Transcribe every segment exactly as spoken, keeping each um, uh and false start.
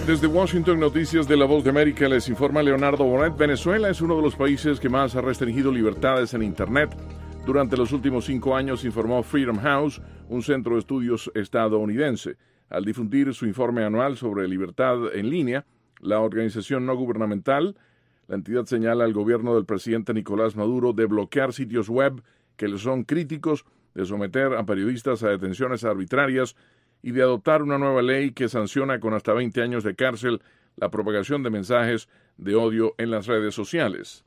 Desde Washington, Noticias de La Voz de América, les informa Leonardo Bonet. Venezuela es uno de los países que más ha restringido libertades en Internet durante los últimos cinco años, informó Freedom House, un centro de estudios estadounidense. Al difundir su informe anual sobre libertad en línea, la organización no gubernamental, la entidad señala al gobierno del presidente Nicolás Maduro de bloquear sitios web que le son críticos, de someter a periodistas a detenciones arbitrarias y de adoptar una nueva ley que sanciona con hasta veinte años de cárcel la propagación de mensajes de odio en las redes sociales.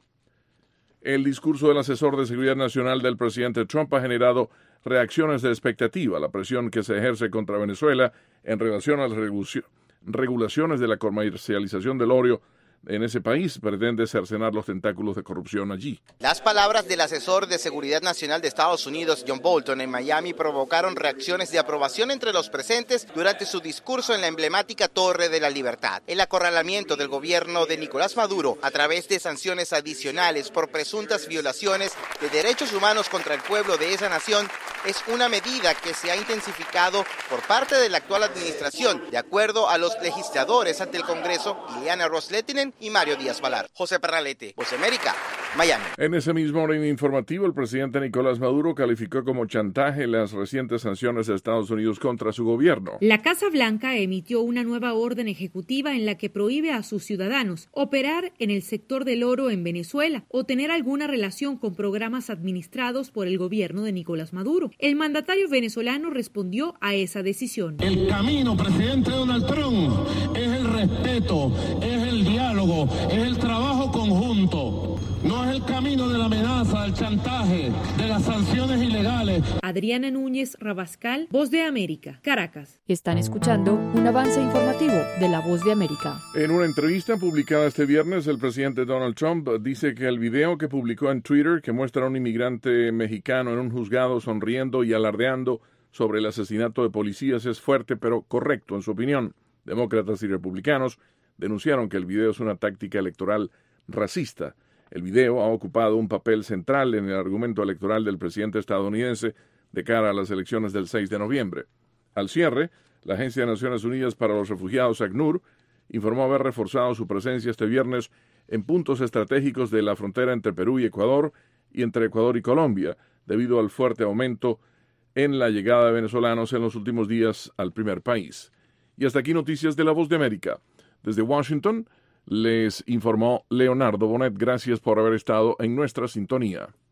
El discurso del asesor de seguridad nacional del presidente Trump ha generado reacciones de expectativa. La presión que se ejerce contra Venezuela en relación a las regulaciones de la comercialización del oro en ese país pretende cercenar los tentáculos de corrupción allí. Las palabras del asesor de Seguridad Nacional de Estados Unidos, John Bolton, en Miami provocaron reacciones de aprobación entre los presentes durante su discurso en la emblemática Torre de la Libertad. El acorralamiento del gobierno de Nicolás Maduro a través de sanciones adicionales por presuntas violaciones de derechos humanos contra el pueblo de esa nación es una medida que se ha intensificado por parte de la actual administración, de acuerdo a los legisladores ante el Congreso, Ileana Ros-Lehtinen y Mario Díaz-Balart. José Perralete, Voz de América, Miami. En ese mismo orden informativo, el presidente Nicolás Maduro calificó como chantaje las recientes sanciones de Estados Unidos contra su gobierno. La Casa Blanca emitió una nueva orden ejecutiva en la que prohíbe a sus ciudadanos operar en el sector del oro en Venezuela o tener alguna relación con programas administrados por el gobierno de Nicolás Maduro. El mandatario venezolano respondió a esa decisión. El camino, presidente Donald Trump, es el respeto, es el diálogo, es el trabajo conjunto. No es el camino de la amenaza, del chantaje, de las sanciones ilegales. Adriana Núñez Rabascal, Voz de América, Caracas. Están escuchando un avance informativo de La Voz de América. En una entrevista publicada este viernes, el presidente Donald Trump dice que el video que publicó en Twitter, que muestra a un inmigrante mexicano en un juzgado sonriendo y alardeando sobre el asesinato de policías, es fuerte pero correcto en su opinión. Demócratas y republicanos denunciaron que el video es una táctica electoral racista. El video ha ocupado un papel central en el argumento electoral del presidente estadounidense de cara a las elecciones del seis de noviembre. Al cierre, la Agencia de Naciones Unidas para los Refugiados, ACNUR, informó haber reforzado su presencia este viernes en puntos estratégicos de la frontera entre Perú y Ecuador y entre Ecuador y Colombia, debido al fuerte aumento en la llegada de venezolanos en los últimos días al primer país. Y hasta aquí noticias de La Voz de América. Desde Washington, les informó Leonardo Bonet. Gracias por haber estado en nuestra sintonía.